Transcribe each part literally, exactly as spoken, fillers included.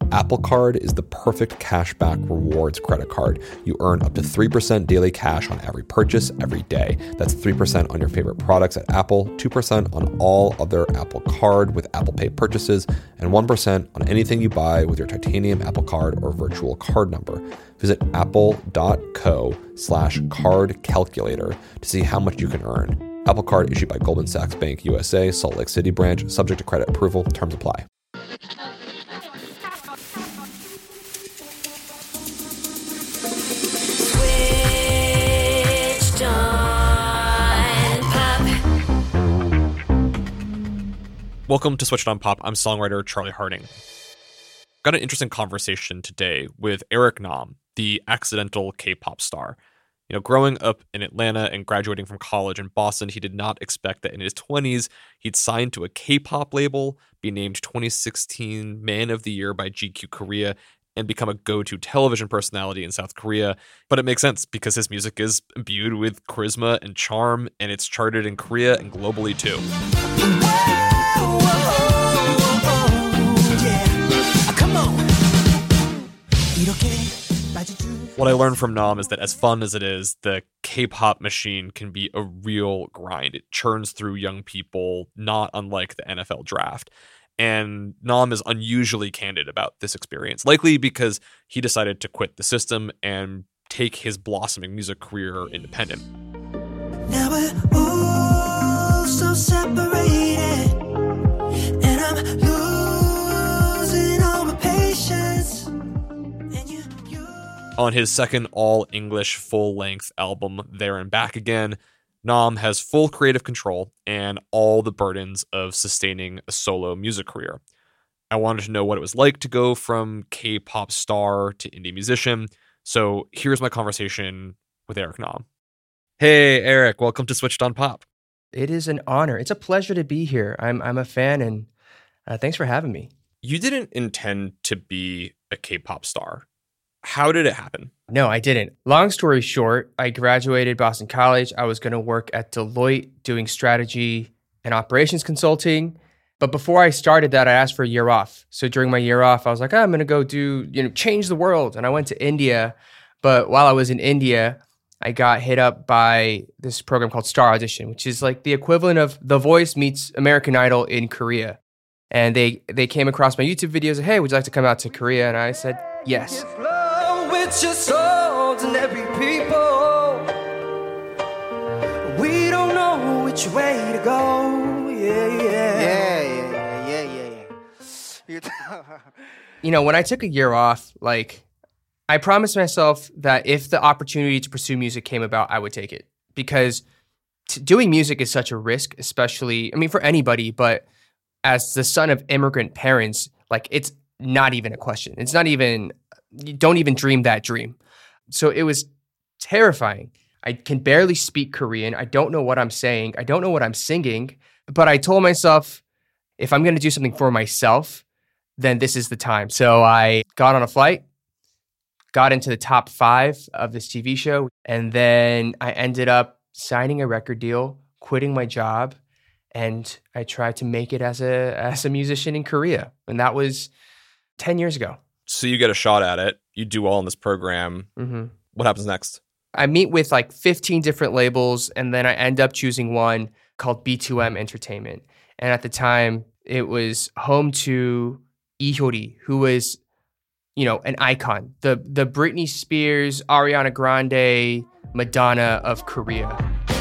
Apple Card is the perfect cashback rewards credit card. You earn up to three percent daily cash on every purchase every day. That's three percent on your favorite products at Apple, two percent on all other Apple Card with Apple Pay purchases, and one percent on anything you buy with your titanium Apple Card or virtual card number. Visit apple.co slash card calculator to see how much you can earn. Apple Card issued by Goldman Sachs Bank U S A, Salt Lake City branch, subject to credit approval. Terms apply. Welcome to Switched on Pop. I'm songwriter Charlie Harding. Got an interesting conversation today with Eric Nam, the accidental K-pop star. You know, growing up in Atlanta and graduating from college in Boston, he did not expect that in his twenties, he'd sign to a K-pop label, be named twenty sixteen Man of the Year by G Q Korea, and become a go-to television personality in South Korea. But it makes sense because his music is imbued with charisma and charm, and it's charted in Korea and globally too. What I learned from Nam is that as fun as it is, the K-pop machine can be a real grind. It churns through young people, not unlike the N F L draft. And Nam is unusually candid about this experience, likely because he decided to quit the system and take his blossoming music career independent. Now we're all so separated, and I'm losing all my patience. And you, you... On his second all-English full-length album, There and Back Again, Nam has full creative control and all the burdens of sustaining a solo music career. I wanted to know what it was like to go from K-pop star to indie musician, so here's my conversation with Eric Nam. Hey, Eric, welcome to Switched on Pop. It is an honor. It's a pleasure to be here. I'm I'm a fan, and uh, thanks for having me. You didn't intend to be a K-pop star. How did it happen? No, I didn't. Long story short, I graduated Boston College. I was going to work at Deloitte doing strategy and operations consulting. But before I started that, I asked for a year off. So during my year off, I was like, oh, I'm going to go do, you know, change the world. And I went to India. But while I was in India, I got hit up by this program called Star Audition, which is like the equivalent of The Voice meets American Idol in Korea. And they, they came across my YouTube videos and, hey, would you like to come out to Korea? And I said, yes. With your souls and every people, we don't know which way to go. Yeah, yeah, yeah, yeah, yeah, yeah, yeah. You know, when I took a year off, like, I promised myself that if the opportunity to pursue music came about, I would take it. Because t- doing music is such a risk, especially, I mean, for anybody, but as the son of immigrant parents, like, it's not even a question. It's not even, you don't even dream that dream. So it was terrifying. I can barely speak Korean. I don't know what I'm saying. I don't know what I'm singing. But I told myself, if I'm going to do something for myself, then this is the time. So I got on a flight, got into the top five of this T V show, and then I ended up signing a record deal, quitting my job, and I tried to make it as a as a musician in Korea. And that was ten years ago. So you get a shot at it. You do all in this program. Mm-hmm. What happens next? I meet with like fifteen different labels, and then I end up choosing one called B two M Entertainment. And at the time, it was home to Lee Hyori, who was, you know, an icon. The the Britney Spears, Ariana Grande, Madonna of Korea.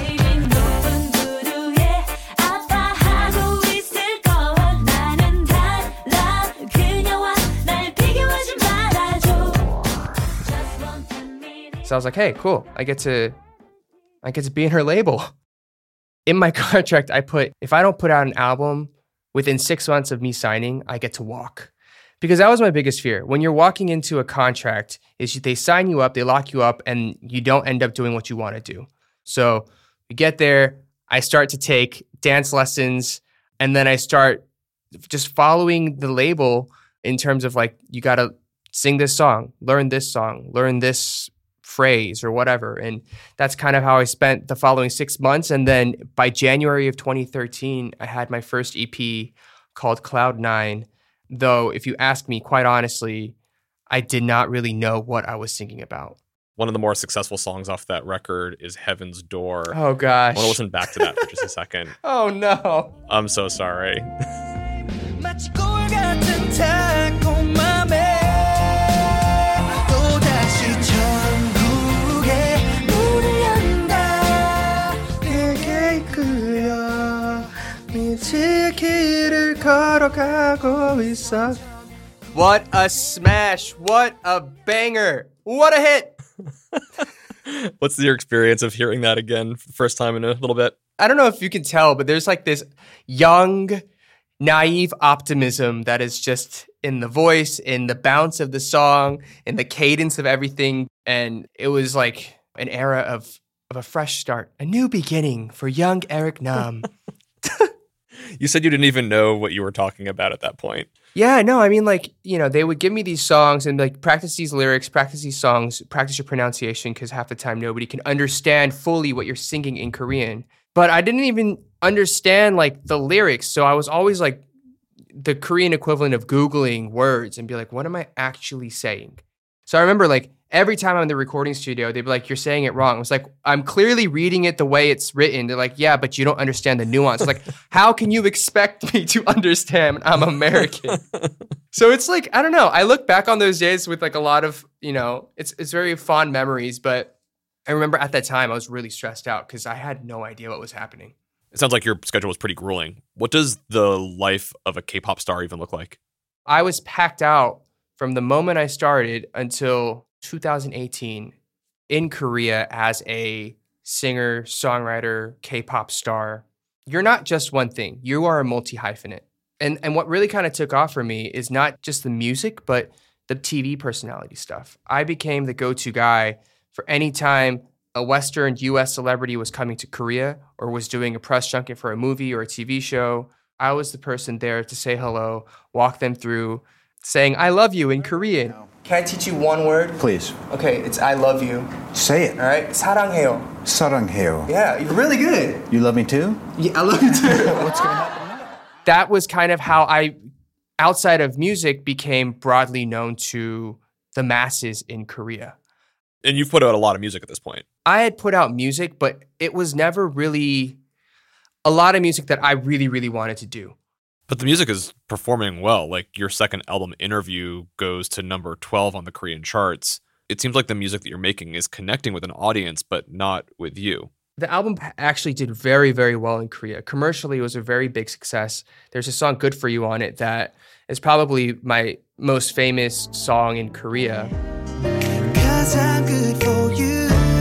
So I was like, hey, cool. I get to I get to be in her label. In my contract, I put, if I don't put out an album within six months of me signing, I get to walk. Because that was my biggest fear. When you're walking into a contract, is they sign you up, they lock you up, and you don't end up doing what you want to do. So we get there, I start to take dance lessons, and then I start just following the label in terms of like, you got to sing this song, learn this song, learn this phrase or whatever. And that's kind of how I spent the following six months. And then by January of twenty thirteen, I had my first E P called Cloud Nine. Though, if you ask me, quite honestly, I did not really know what I was singing about. One of the more successful songs off that record is Heaven's Door. Oh, gosh. I want to listen back to that for just a second. Oh, no. I'm so sorry. What a smash. What a banger. What a hit. What's your experience of hearing that again for the first time in a little bit? I don't know if you can tell, but there's like this young, naive optimism that is just in the voice, in the bounce of the song, in the cadence of everything. And it was like an era of, of a fresh start, a new beginning for young Eric Nam. You said you didn't even know what you were talking about at that point. Yeah, no, I mean, like, you know, they would give me these songs and like practice these lyrics, practice these songs, practice your pronunciation, because half the time nobody can understand fully what you're singing in Korean. But I didn't even understand like the lyrics. So I was always like the Korean equivalent of Googling words and be like, what am I actually saying? So I remember like every time I'm in the recording studio, they'd be like, you're saying it wrong. I was like, I'm clearly reading it the way it's written. They're like, yeah, but you don't understand the nuance. Like, how can you expect me to understand? I'm American. So it's like, I don't know. I look back on those days with like a lot of, you know, it's it's very fond memories. But I remember at that time I was really stressed out because I had no idea what was happening. It sounds like your schedule was pretty grueling. What does the life of a K-pop star even look like? I was packed out from the moment I started until two thousand eighteen in Korea as a singer, songwriter, K-pop star. You're not just one thing. You are a multi-hyphenate. And and what really kind of took off for me is not just the music, but the T V personality stuff. I became the go-to guy for any time a Western U S celebrity was coming to Korea or was doing a press junket for a movie or a T V show. I was the person there to say hello, walk them through, saying, I love you in Korean. Can I teach you one word? Please. Okay, it's I love you. Say it. All right? 사랑해요. 사랑해요. Yeah, you're really good. You love me too? Yeah, I love you too. What's going to happen now? That was kind of how I, outside of music, became broadly known to the masses in Korea. And you've put out a lot of music at this point. I had put out music, but it was never really a lot of music that I really, really wanted to do. But the music is performing well. Like your second album, Interview, goes to number twelve on the Korean charts. It seems like the music that you're making is connecting with an audience, but not with you. The album actually did very, very well in Korea. Commercially, it was a very big success. There's a song, Good For You, on it that is probably my most famous song in Korea. 'Cause I'm good for you.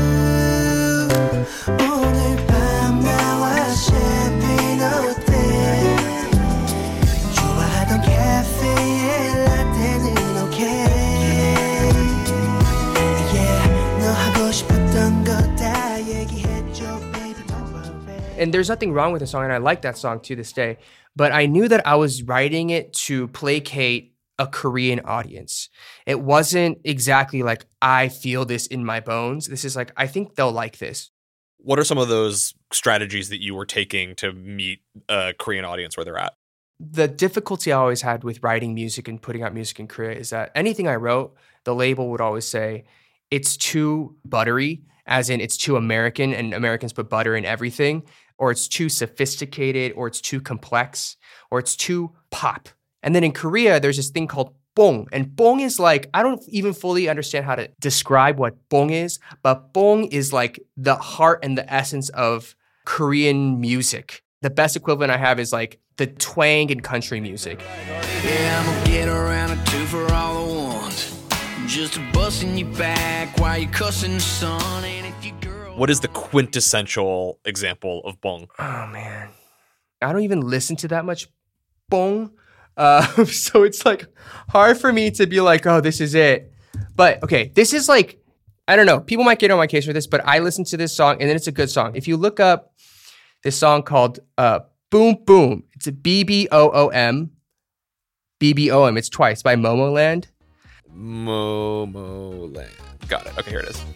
And there's nothing wrong with the song, and I like that song to this day. But I knew that I was writing it to placate a Korean audience. It wasn't exactly like, I feel this in my bones. This is like, I think they'll like this. What are some of those strategies that you were taking to meet a Korean audience where they're at? The difficulty I always had with writing music and putting out music in Korea is that anything I wrote, the label would always say, it's too buttery, as in it's too American, and Americans put butter in everything, or it's too sophisticated, or it's too complex, or it's too pop. And then in Korea, there's this thing called bong. And bong is like, I don't even fully understand how to describe what bong is, but bong is like the heart and the essence of Korean music. The best equivalent I have is like the twang in country music. Yeah, I'm gonna get around a two for all the ones. Just busting you back while you're cussing the sun. And if you girl... What is the quintessential example of bong? Oh, man. I don't even listen to that much bong. Uh, so it's like hard for me to be like, oh, this is it. But okay, this is like, I don't know. People might get on my case for this, but I listen to this song and then it's a good song. If you look up this song called uh, Boom Boom, it's a B B O O M. B B O M, it's twice, by Momoland. Momoland. Got it. Okay, here it is.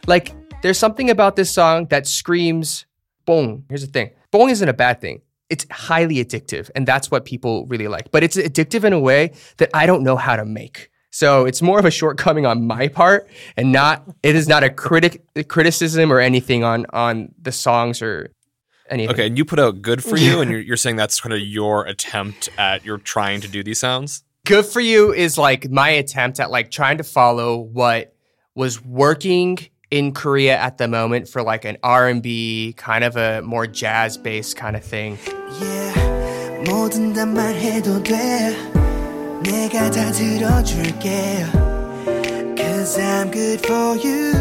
Like, there's something about this song that screams bong. Here's the thing. Bong isn't a bad thing. It's highly addictive, and that's what people really like. But it's addictive in a way that I don't know how to make. So it's more of a shortcoming on my part, and not it is not a critic criticism or anything on on the songs or anything. Okay, and you put out Good For You, and you're, you're saying that's kind of your attempt at you're trying to do these sounds? Good For You is like my attempt at like trying to follow what was working in Korea at the moment for like an R and B, kind of a more jazz-based kind of thing. Yeah, 뭐든 다 말해도 돼. 내가 다 들어줄게. Cause I'm good for you.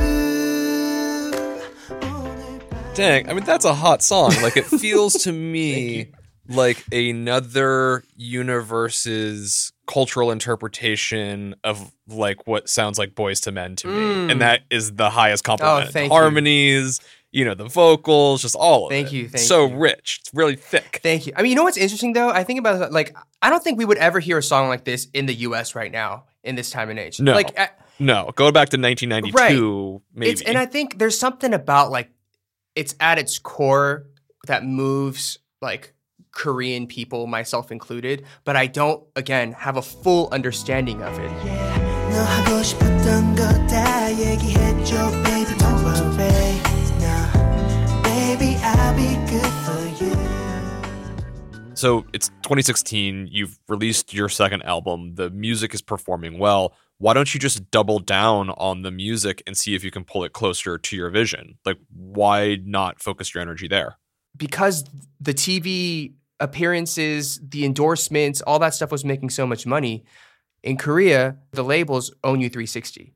Dang, I mean, that's a hot song. Like, it feels to me like another universe's cultural interpretation of like what sounds like Boys to Men to me. Mm. And that is the highest compliment. Oh, thank Harmonies, you. you know, the vocals, just all of Thank it. you, thank so you. rich. It's really thick. Thank you. I mean, you know what's interesting though? I think about it, like, I don't think we would ever hear a song like this in the U S right now, in this time and age. No. Like, I, No, go back to nineteen ninety-two, Right. maybe. It's, and I think there's something about like, it's at its core that moves like Korean people, myself included, but I don't, again, have a full understanding of it. 너 하고 싶었던 거 다 얘기해줘, baby, don't worry. No, baby, I'll be good for you. So it's twenty sixteen, you've released your second album, the music is performing well. Why don't you just double down on the music and see if you can pull it closer to your vision? Like, why not focus your energy there? Because the T V appearances, the endorsements, all that stuff was making so much money. In Korea, the labels own you three sixty.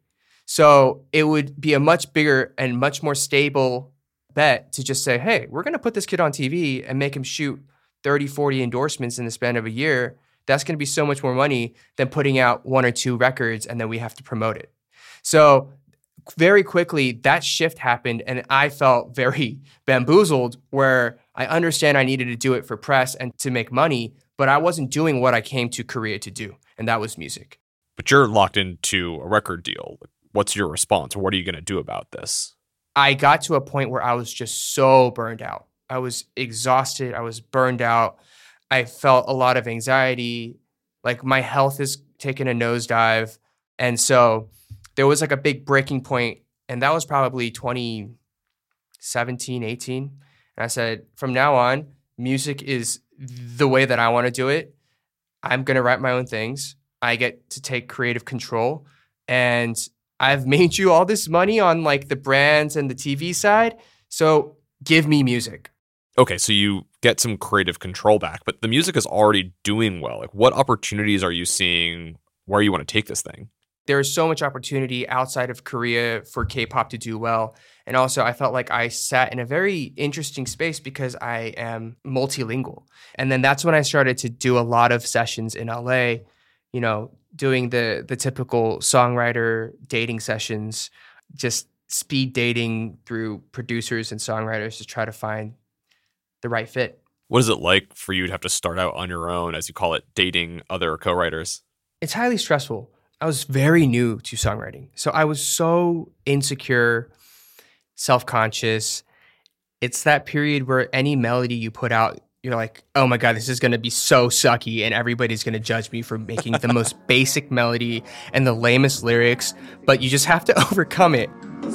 So it would be a much bigger and much more stable bet to just say, hey, we're going to put this kid on T V and make him shoot thirty, forty endorsements in the span of a year. That's going to be so much more money than putting out one or two records and then we have to promote it. So very quickly, that shift happened and I felt very bamboozled where I understand I needed to do it for press and to make money, but I wasn't doing what I came to Korea to do, and that was music. But you're locked into a record deal. What's your response? What are you going to do about this? I got to a point where I was just so burned out. I was exhausted. I was burned out. I felt a lot of anxiety. Like my health is taking a nosedive. And so there was like a big breaking point, and that was probably twenty seventeen, eighteen. And I said, from now on, music is the way that I want to do it. I'm going to write my own things. I get to take creative control. And I've made you all this money on like the brands and the T V side. So give me music. Okay, so you get some creative control back, but the music is already doing well. Like, what opportunities are you seeing where you want to take this thing? There is so much opportunity outside of Korea for K-pop to do well. And also, I felt like I sat in a very interesting space because I am multilingual. And then that's when I started to do a lot of sessions in L A, you know, doing the the typical songwriter dating sessions, just speed dating through producers and songwriters to try to find the right fit. What is it like for you to have to start out on your own, as you call it, dating other co-writers? It's highly stressful. I was very new to songwriting. So I was so insecure, self-conscious. It's that period where any melody you put out, you're like, oh my God, this is going to be so sucky and everybody's going to judge me for making the most basic melody and the lamest lyrics, but you just have to overcome it.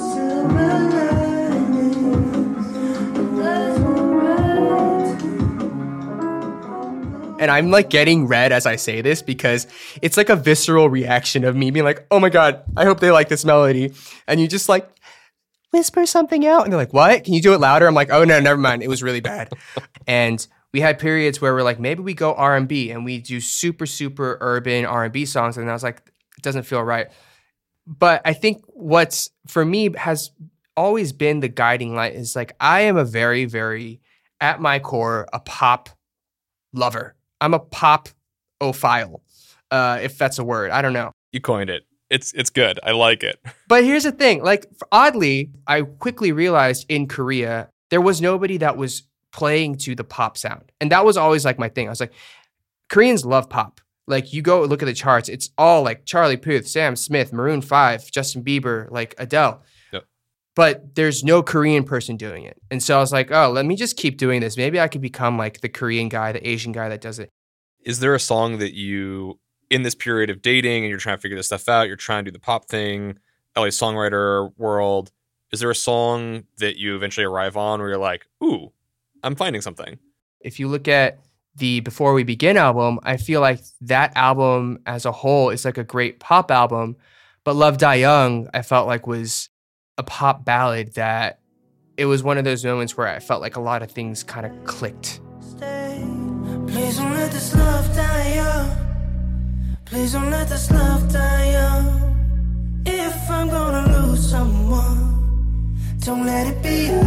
And I'm like getting red as I say this because it's like a visceral reaction of me being like, oh my God, I hope they like this melody. And you just like whisper something out. And they're like, what? Can you do it louder? I'm like, oh no, never mind. It was really bad. And we had periods where we're like, maybe we go R and B and we do super, super urban R and B songs. And I was like, it doesn't feel right. But I think what's for me has always been the guiding light is like, I am a very, very, at my core, a pop lover. I'm a pop-ophile, uh, if that's a word. I don't know. You coined it. It's it's good. I like it. But here's the thing. Like, oddly, I quickly realized in Korea, there was nobody that was playing to the pop sound. And that was always like my thing. I was like, Koreans love pop. Like, you go look at the charts. It's all like Charlie Puth, Sam Smith, Maroon five, Justin Bieber, like Adele. Yep. but there's no Korean person doing it. And so I was like, oh, let me just keep doing this. Maybe I could become like the Korean guy, the Asian guy that does it. Is there a song that you, in this period of dating and you're trying to figure this stuff out, you're trying to do the pop thing, L A songwriter world, is there a song that you eventually arrive on where you're like, ooh, I'm finding something? If you look at the Before We Begin album, I feel like that album as a whole is like a great pop album, but Love Die Young, I felt like was a pop ballad that it was one of those moments where I felt like a lot of things kind of clicked. Stay. Please don't let this love die young. Please don't let this love die young. If I'm gonna lose someone, don't let it be you.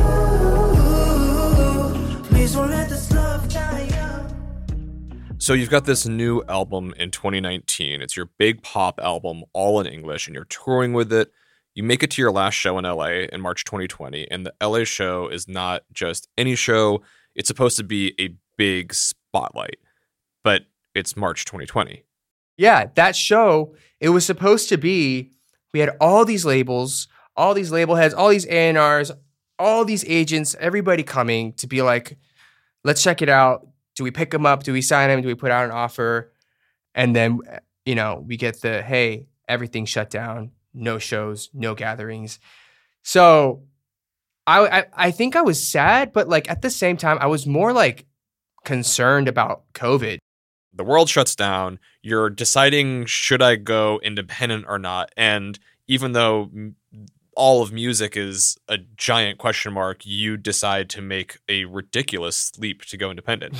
Please don't let this love die young. So you've got this new album in twenty nineteen. It's your big pop album, all in English, and you're touring with it. You make it to your last show in L A in March twenty twenty, and the L A show is not just any show. It's supposed to be a big spotlight, but it's March twenty twenty. Yeah, that show, it was supposed to be, we had all these labels, all these label heads, all these A and Rs, all these agents, everybody coming to be like, let's check it out. Do we pick them up? Do we sign them? Do we put out an offer? And then, you know, we get the, hey, everything's shut down. No shows, no gatherings. So I, I I think I was sad, but like at the same time, I was more like concerned about COVID. The world shuts down. You're deciding, should I go independent or not? And even though m- all of music is a giant question mark, you decide to make a ridiculous leap to go independent.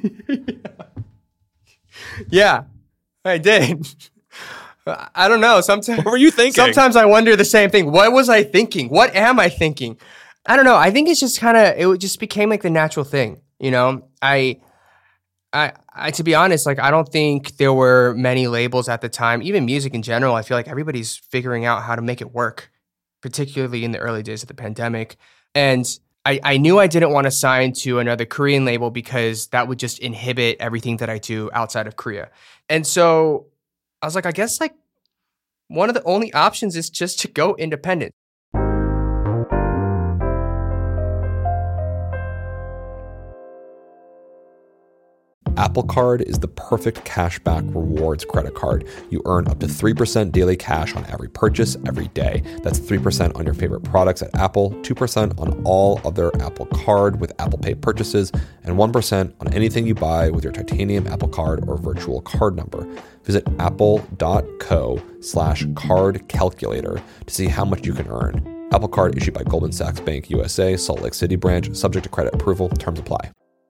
Yeah, I did. I don't know. Sometimes, What were you thinking? Sometimes I wonder the same thing. What was I thinking? What am I thinking? I don't know. I think it's just kind of, it just became like the natural thing. You know, I, I, I, to be honest, like, I don't think there were many labels at the time, even music in general. I feel like everybody's figuring out how to make it work, particularly in the early days of the pandemic. And I, I knew I didn't want to sign to another Korean label because that would just inhibit everything that I do outside of Korea. And so I was like, I guess like one of the only options is just to go independent. Apple Card is the perfect cashback rewards credit card. You earn up to three percent daily cash on every purchase every day. That's three percent on your favorite products at Apple, two percent on all other Apple Card with Apple Pay purchases, and one percent on anything you buy with your titanium Apple Card or virtual card number. Visit apple.co slash card calculator to see how much you can earn. Apple Card issued by Goldman Sachs Bank U S A, Salt Lake City branch, subject to credit approval. Terms apply.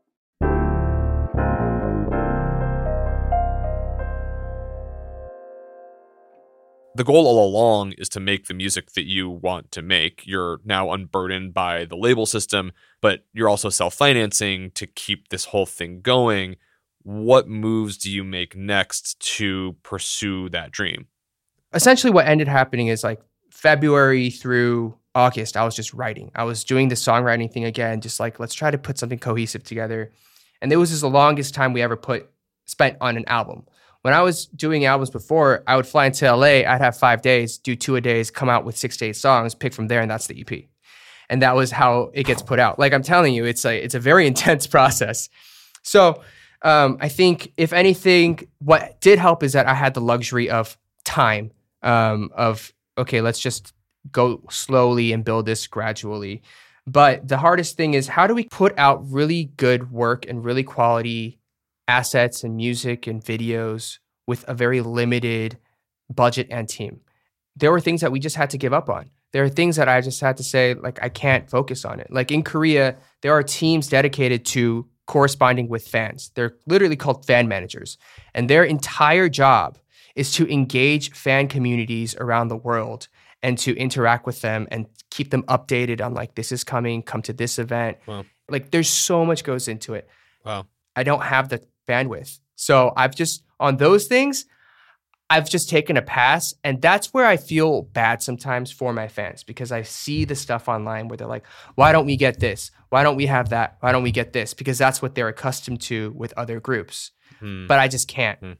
The goal all along is to make the music that you want to make. You're now unburdened by the label system, but you're also self-financing to keep this whole thing going. What moves do you make next to pursue that dream? Essentially what ended happening is like February through August, I was just writing. I was doing the songwriting thing again, just like, let's try to put something cohesive together. And it was just the longest time we ever put spent on an album. When I was doing albums before, I would fly into L A, I'd have five days, do two a days, come out with six to eight songs, pick from there, and that's the E P. And that was how it gets put out. Like I'm telling you, it's like it's a very intense process. So um, I think if anything, what did help is that I had the luxury of time, um, of, okay, let's just go slowly and build this gradually. But the hardest thing is, how do we put out really good work and really quality assets and music and videos with a very limited budget and team? There were things that we just had to give up on. There are things that I just had to say, like, I can't focus on it. Like in Korea, there are teams dedicated to corresponding with fans. They're literally called fan managers. And their entire job is to engage fan communities around the world and to interact with them and keep them updated on like, this is coming, come to this event. Wow. Like there's so much goes into it. Wow. I don't have the bandwidth. So I've just, on those things, I've just taken a pass. And that's where I feel bad sometimes for my fans, because I see the stuff online where they're like, why don't we get this? Why don't we have that? Why don't we get this? Because that's what they're accustomed to with other groups. Hmm. But I just can't. Hmm.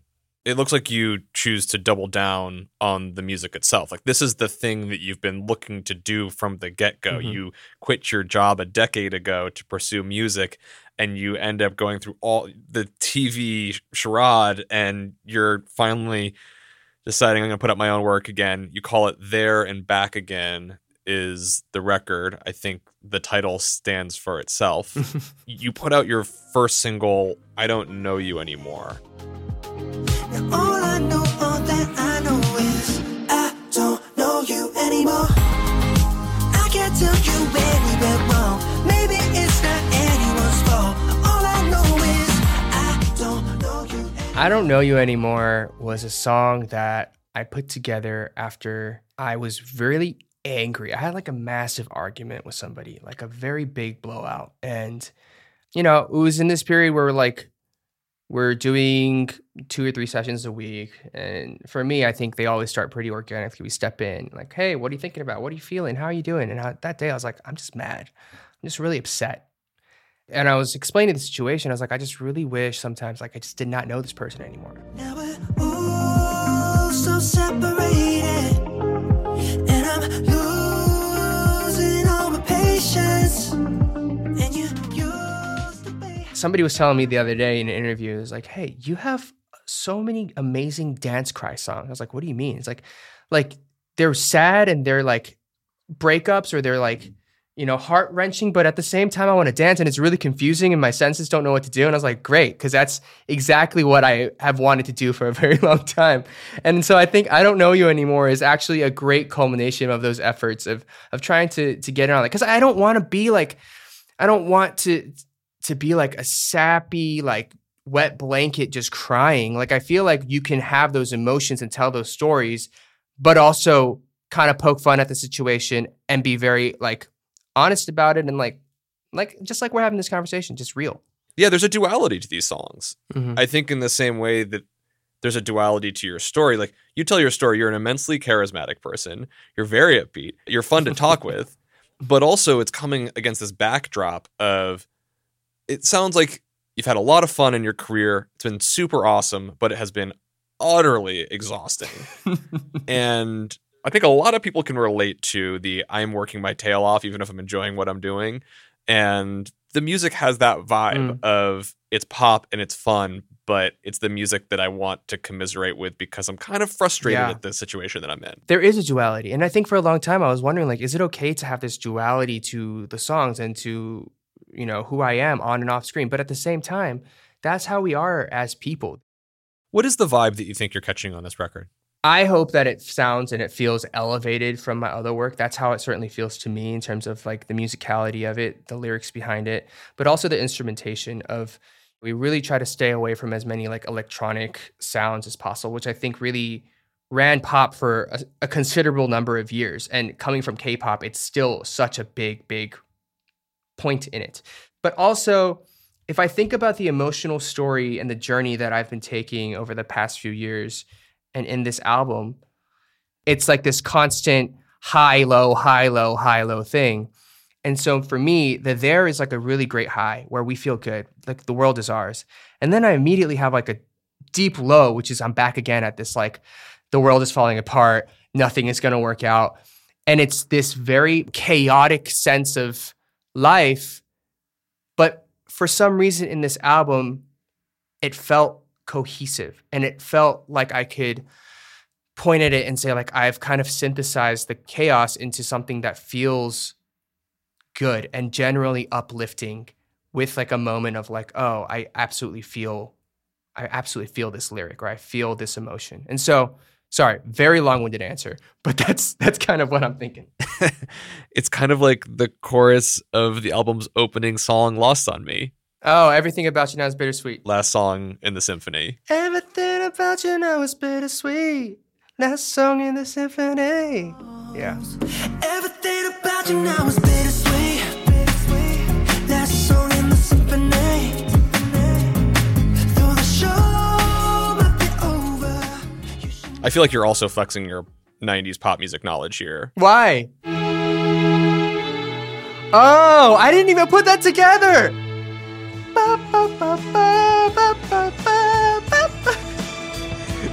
it looks like you choose to double down on the music itself. Like, this is the thing that you've been looking to do from the get-go. Mm-hmm. You quit your job a decade ago to pursue music, and you end up going through all the T V charade, and you're finally deciding I'm going to put up my own work again. You call it There and Back Again is the record. I think the title stands for itself. You put out your first single, I Don't Know You Anymore. Now all I know, all that I know is I don't know you anymore. I can't tell you where we went wrong. Maybe it's not anyone's fault. All I know is I don't know you anymore. I Don't Know You Anymore was a song that I put together after I was really angry. I had like a massive argument with somebody, like a very big blowout. And, you know, it was in this period where like we're doing two or three sessions a week. And for me, I think they always start pretty organically. We step in like, hey, what are you thinking about? What are you feeling? How are you doing? And I, that day I was like, I'm just mad. I'm just really upset. And I was explaining the situation. I was like, I just really wish sometimes like I just did not know this person anymore. Now we're all so separated, and I'm losing all my patience. And you used to be. Somebody was telling me the other day in an interview, it was like, hey, you have so many amazing dance cry songs. I was like, what do you mean? It's like, like they're sad and they're like breakups or they're like, you know, heart wrenching, but at the same time I want to dance and it's really confusing and my senses don't know what to do. And I was like, great, because that's exactly what I have wanted to do for a very long time. And so I think I Don't Know You Anymore is actually a great culmination of those efforts of of trying to to get it on it. Because I don't want to be like, I don't want to to be like a sappy, like wet blanket just crying. Like I feel like you can have those emotions and tell those stories, but also kind of poke fun at the situation and be very like honest about it and like, like just like we're having this conversation, just real. Yeah, there's a duality to these songs. Mm-hmm. I think in the same way that there's a duality to your story. Like you tell your story, you're an immensely charismatic person. You're very upbeat. You're fun to talk with, but also it's coming against this backdrop of, it sounds like you've had a lot of fun in your career. It's been super awesome, but it has been utterly exhausting. And I think a lot of people can relate to the I'm working my tail off, even if I'm enjoying what I'm doing. And the music has that vibe mm. of it's pop and it's fun, but it's the music that I want to commiserate with because I'm kind of frustrated yeah. with the situation that I'm in. There is a duality. And I think for a long time I was wondering, like, is it okay to have this duality to the songs and to, you know, who I am on and off screen? But at the same time, that's how we are as people. What is the vibe that you think you're catching on this record? I hope that it sounds and it feels elevated from my other work. That's how it certainly feels to me in terms of like the musicality of it, the lyrics behind it, but also the instrumentation of, we really try to stay away from as many like electronic sounds as possible, which I think really ran pop for a, a considerable number of years. And coming from K-pop, it's still such a big, big point in it. But also, if I think about the emotional story and the journey that I've been taking over the past few years, and in this album, it's like this constant high, low, high, low, high, low thing. And so for me, the There is like a really great high where we feel good, like the world is ours. And then I immediately have like a deep low, which is I'm back again at this like, the world is falling apart, nothing is gonna work out. And it's this very chaotic sense of life. But for some reason in this album, it felt cohesive and it felt like I could point at it and say like I've kind of synthesized the chaos into something that feels good and generally uplifting with like a moment of like, oh, I absolutely feel I absolutely feel this lyric or I feel this emotion. And so, sorry, very long-winded answer, but that's that's kind of what I'm thinking. It's kind of like the chorus of the album's opening song, Lost on Me. Oh, Everything About You Now is Bittersweet. Last song in the symphony. Everything about you now is bittersweet. Last song in the symphony. Yeah. Everything about you now is bittersweet. Last song in the symphony. Though the show might be over. I feel like you're also flexing your nineties pop music knowledge here. Why? Oh, I didn't even put that together.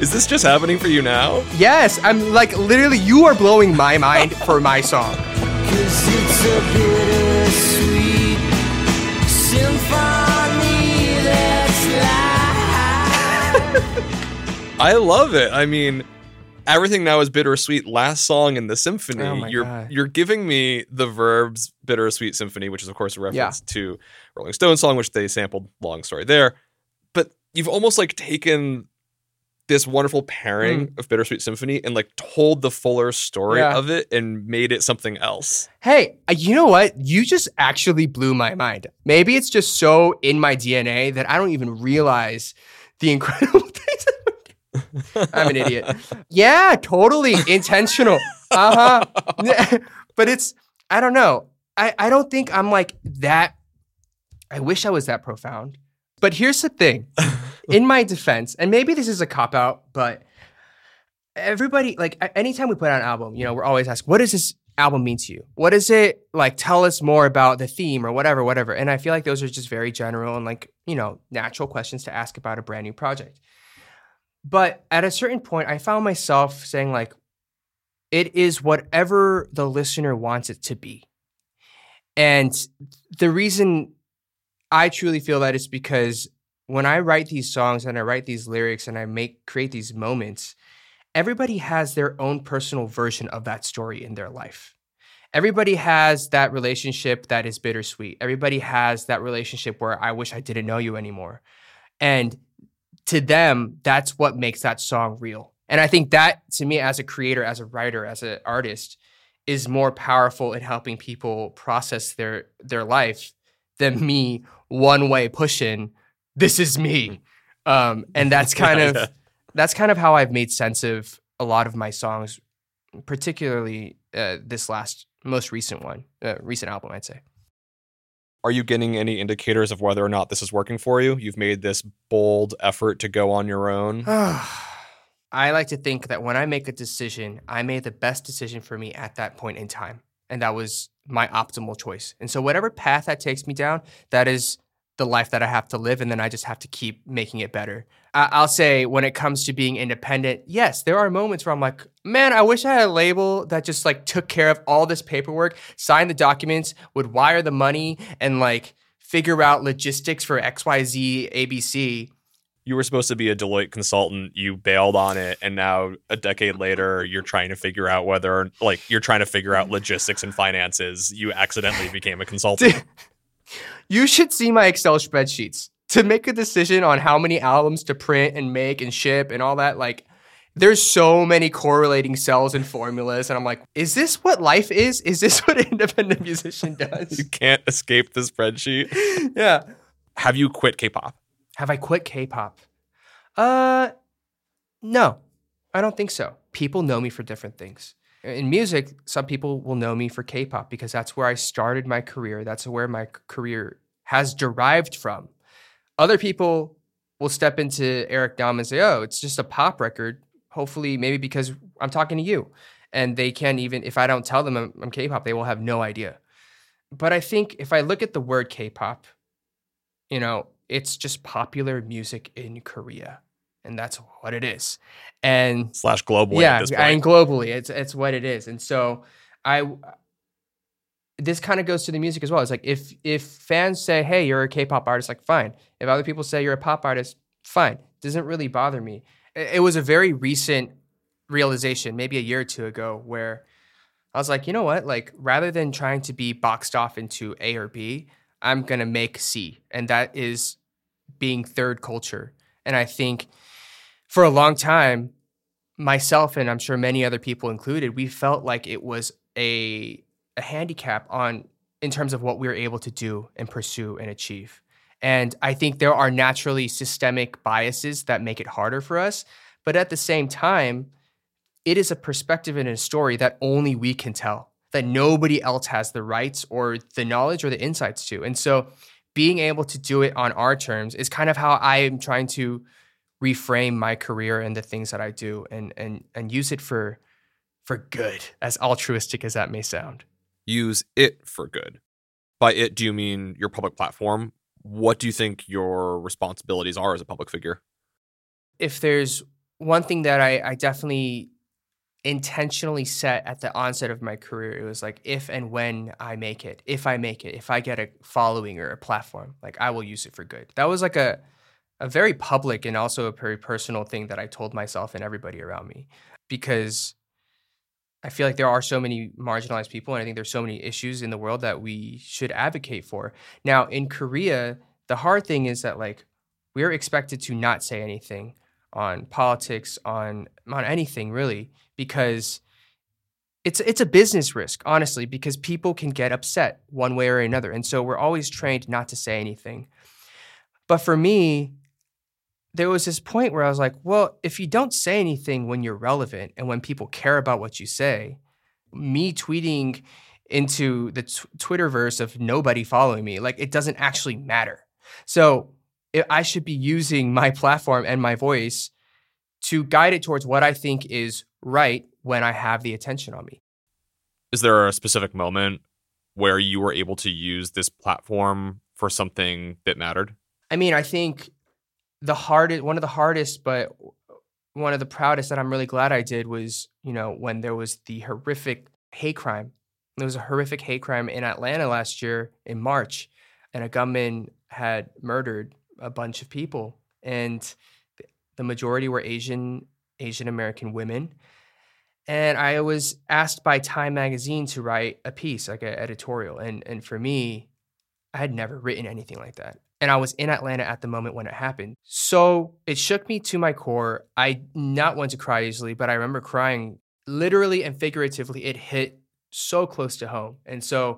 Is this just happening for you now? Yes, I'm like literally you are blowing my mind for my song. Cause it's a bittersweet symphony that's life. I love it. I mean, everything now is bittersweet. Last song in the symphony. Oh my you're God. you're giving me the Verbs Bittersweet Symphony, which is of course a reference Yeah. to Rolling Stones song, which they sampled. Long story there. But you've almost like taken this wonderful pairing Mm. of Bittersweet Symphony and like told the fuller story Yeah. of it and made it something else. Hey, uh, you know what? You just actually blew my mind. Maybe it's just so in my D N A that I don't even realize the incredible things that we're doing. I'm an idiot. Yeah, totally intentional. Uh huh. But it's, I don't know. I, I don't think I'm like that. I wish I was that profound. But here's the thing. In my defense, and maybe this is a cop out, but everybody, like a- anytime we put out an album, you know, we're always asked, what does this album mean to you? What does it like? Tell us more about the theme or whatever, whatever. And I feel like those are just very general and like, you know, natural questions to ask about a brand new project. But at a certain point, I found myself saying like, it is whatever the listener wants it to be. And the reason I truly feel that is because when I write these songs and I write these lyrics and I make create these moments, everybody has their own personal version of that story in their life. Everybody has that relationship that is bittersweet. Everybody has that relationship where I wish I didn't know you anymore. And to them, that's what makes that song real. And I think that, to me, as a creator, as a writer, as an artist, is more powerful in helping people process their their life than me one way pushing, this is me. Um, and that's kind of Yeah. that's kind of how I've made sense of a lot of my songs, particularly uh, this last, most recent one, uh, recent album, I'd say. Are you getting any indicators of whether or not this is working for you? You've made this bold effort to go on your own. I like to think that when I make a decision, I made the best decision for me at that point in time. And that was my optimal choice. And so whatever path that takes me down, that is the life that I have to live. And then I just have to keep making it better. I- I'll say when it comes to being independent, yes, there are moments where I'm like, man, I wish I had a label that just like took care of all this paperwork, signed the documents, would wire the money and like figure out logistics for X Y Z A B C. You were supposed to be a Deloitte consultant. You bailed on it. And now a decade later, you're trying to figure out whether, like, you're trying to figure out logistics and finances. You accidentally became a consultant. You should see my Excel spreadsheets to make a decision on how many albums to print and make and ship and all that. Like, there's so many correlating cells and formulas. And I'm like, is this what life is? Is this what an independent musician does? You can't escape the spreadsheet. Yeah. Have you quit K-pop? Have I quit K-pop? Uh, no, I don't think so. People know me for different things. In music, some people will know me for K-pop because that's where I started my career. That's where my c- career has derived from. Other people will step into Eric Nam and say, oh, it's just a pop record. Hopefully, maybe because I'm talking to you. And they can't even, if I don't tell them I'm, I'm K-pop, they will have no idea. But I think if I look at the word K-pop, you know, it's just popular music in Korea. And that's what it is. And Slash globally yeah, at this point. and globally, it's it's what it is. And so I, this kind of goes to the music as well. It's like if if fans say, "Hey, you're a K-pop artist," like fine. If other people say you're a pop artist, fine. It doesn't really bother me. It, it was a very recent realization, maybe a year or two ago, where I was like, you know what? Like rather than trying to be boxed off into A or B, I'm gonna make C, and that is being third culture. And I think for a long time, myself and I'm sure many other people included, we felt like it was a a handicap on in terms of what we were able to do and pursue and achieve. And I think there are naturally systemic biases that make it harder for us. But at the same time, it is a perspective and a story that only we can tell, that nobody else has the rights or the knowledge or the insights to. And so being able to do it on our terms is kind of how I am trying to reframe my career and the things that I do and and and use it for for good, as altruistic as that may sound. Use it for good. By it, do you mean your public platform? What do you think your responsibilities are as a public figure? If there's one thing that I, I definitely intentionally set at the onset of my career, it was like, if and when I make it, if I make it, if I get a following or a platform, like I will use it for good. That was like a, a very public and also a very personal thing that I told myself and everybody around me, because I feel like there are so many marginalized people, and I think there's so many issues in the world that we should advocate for. Now, in Korea, the hard thing is that like we're expected to not say anything on politics, on on anything really, because it's it's a business risk, honestly, because people can get upset one way or another. And so we're always trained not to say anything. But for me, there was this point where I was like, well, if you don't say anything when you're relevant and when people care about what you say, me tweeting into the t- Twitterverse of nobody following me, like it doesn't actually matter. So it, I should be using my platform and my voice to guide it towards what I think is right when I have the attention on me. Is there a specific moment where you were able to use this platform for something that mattered? I mean, I think the hardest, one of the hardest, but one of the proudest that I'm really glad I did was, you know, when there was the horrific hate crime. There was a horrific hate crime in Atlanta last year in March, and a gunman had murdered a bunch of people, and the majority were Asian, Asian American women. And I was asked by Time Magazine to write a piece, like an editorial. And and for me, I had never written anything like that. And I was in Atlanta at the moment when it happened. So it shook me to my core. I not want to cry easily, but I remember crying literally and figuratively. It hit so close to home. And so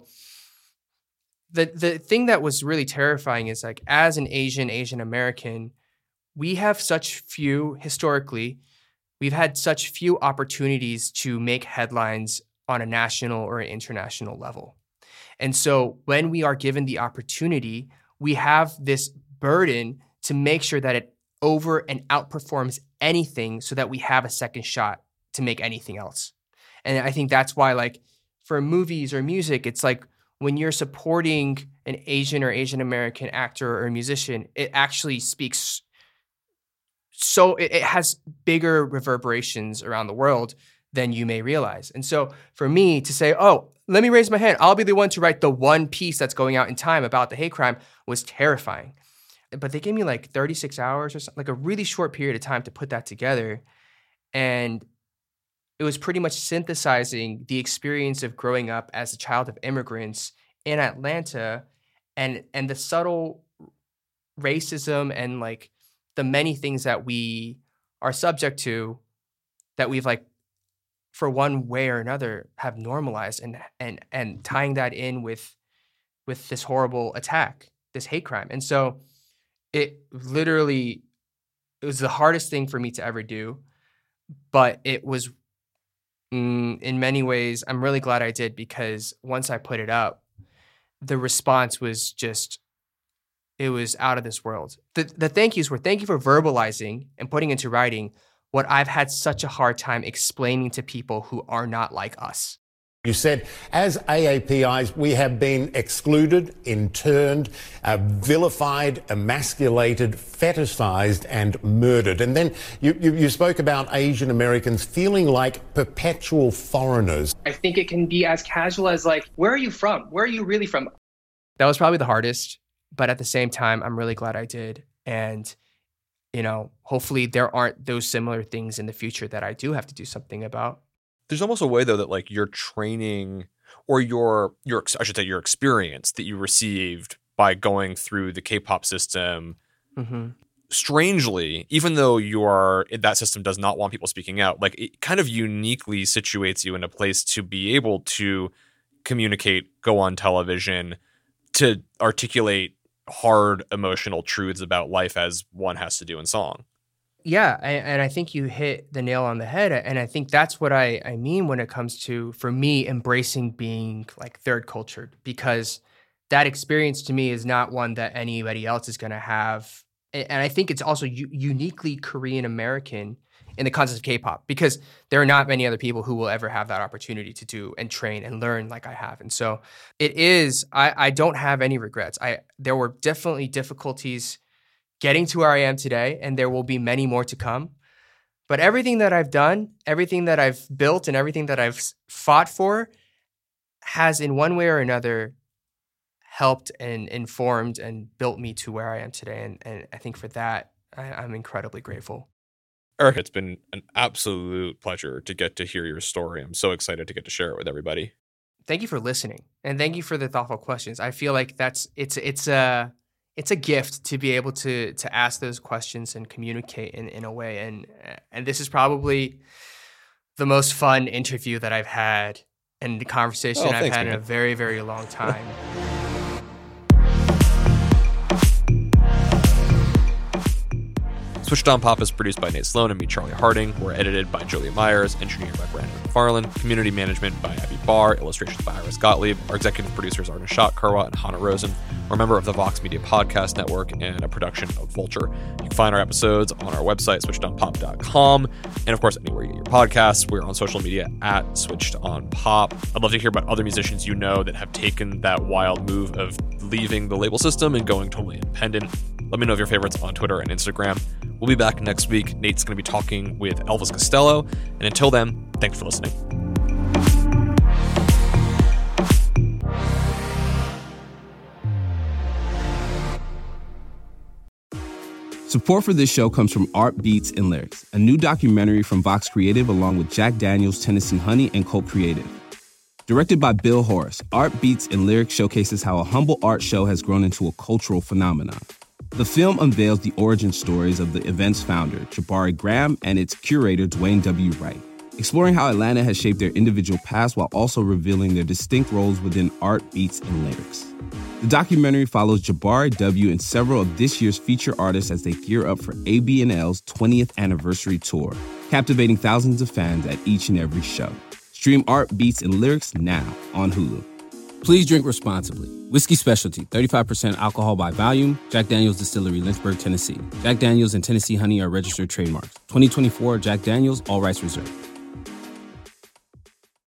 the the thing that was really terrifying is like, as an Asian, Asian American, we have such few, historically, we've had such few opportunities to make headlines on a national or an international level. And so when we are given the opportunity, we have this burden to make sure that it over and outperforms anything so that we have a second shot to make anything else. And I think that's why, like, for movies or music, it's like when you're supporting an Asian or Asian American actor or musician, it actually speaks so it, it has bigger reverberations around the world than you may realize. And so for me to say, oh, let me raise my hand, I'll be the one to write the one piece that's going out in Time about the hate crime, was terrifying. But they gave me like thirty-six hours or something, like a really short period of time to put that together. And it was pretty much synthesizing the experience of growing up as a child of immigrants in Atlanta, and and the subtle racism and like the many things that we are subject to that we've like, for one way or another, have normalized, and and and tying that in with with this horrible attack, this hate crime. And so it literally, it was the hardest thing for me to ever do, but it was, mm, in many ways, I'm really glad I did, because once I put it up, the response was just, it was out of this world. The, the thank yous were, thank you for verbalizing and putting into writing what I've had such a hard time explaining to people who are not like us. You said, as A A P Is, we have been excluded, interned, uh, vilified, emasculated, fetishized, and murdered. And then you, you, you spoke about Asian Americans feeling like perpetual foreigners. I think it can be as casual as like, where are you from? Where are you really from? That was probably the hardest, but at the same time, I'm really glad I did. And, you know, hopefully there aren't those similar things in the future that I do have to do something about. There's almost a way, though, that like your training or your your I should say your experience that you received by going through the K-pop system, mm-hmm. strangely, even though you are that system does not want people speaking out, like it kind of uniquely situates you in a place to be able to communicate, go on television, to articulate hard emotional truths about life as one has to do in song. Yeah, and I think you hit the nail on the head. And I think that's what I, I mean when it comes to, for me, embracing being like third cultured, because that experience to me is not one that anybody else is going to have. And I think it's also u- uniquely Korean American in the context of K-pop, because there are not many other people who will ever have that opportunity to do and train and learn like I have. And so it is, I, I don't have any regrets. I There were definitely difficulties getting to where I am today, and there will be many more to come. But everything that I've done, everything that I've built, and everything that I've fought for has in one way or another helped and informed and built me to where I am today. And, and I think for that, I, I'm incredibly grateful. Eric, it's been an absolute pleasure to get to hear your story. I'm so excited to get to share it with everybody. Thank you for listening, and thank you for the thoughtful questions. I feel like that's it's it's a it's a gift to be able to to ask those questions and communicate in, in a way. And and this is probably the most fun interview that I've had and the conversation oh, I've thanks, had man. in a very, very long time. Switched on Pop is produced by Nate Sloan and me, Charlie Harding. We're edited by Julia Myers, engineered by Brandon McFarland, community management by Abby Barr, illustrations by Iris Gottlieb. Our executive producers are Nishat Kurwa and Hannah Rosen. We're a member of the Vox Media Podcast Network and a production of Vulture. You can find our episodes on our website, switched on pop dot com, and of course, anywhere you get your podcasts. We're on social media at Switched on Pop. I'd love to hear about other musicians you know that have taken that wild move of leaving the label system and going totally independent. Let me know of your favorites on Twitter and Instagram. We'll be back next week. Nate's going to be talking with Elvis Costello. And until then, thanks for listening. Support for this show comes from Art Beats and Lyrics, a new documentary from Vox Creative along with Jack Daniels, Tennessee Honey, and Colt Creative. Directed by Bill Horace, Art Beats and Lyrics showcases how a humble art show has grown into a cultural phenomenon. The film unveils the origin stories of the event's founder, Jabari Graham, and its curator, Dwayne W. Wright, exploring how Atlanta has shaped their individual paths while also revealing their distinct roles within art, beats, and lyrics. The documentary follows Jabari W. and several of this year's feature artists as they gear up for A B N L's twentieth anniversary tour, captivating thousands of fans at each and every show. Stream Art, Beats, and Lyrics now on Hulu. Please drink responsibly. Whiskey Specialty, thirty-five percent alcohol by volume. Jack Daniels Distillery, Lynchburg, Tennessee. Jack Daniels and Tennessee Honey are registered trademarks. twenty twenty-four Jack Daniels, all rights reserved.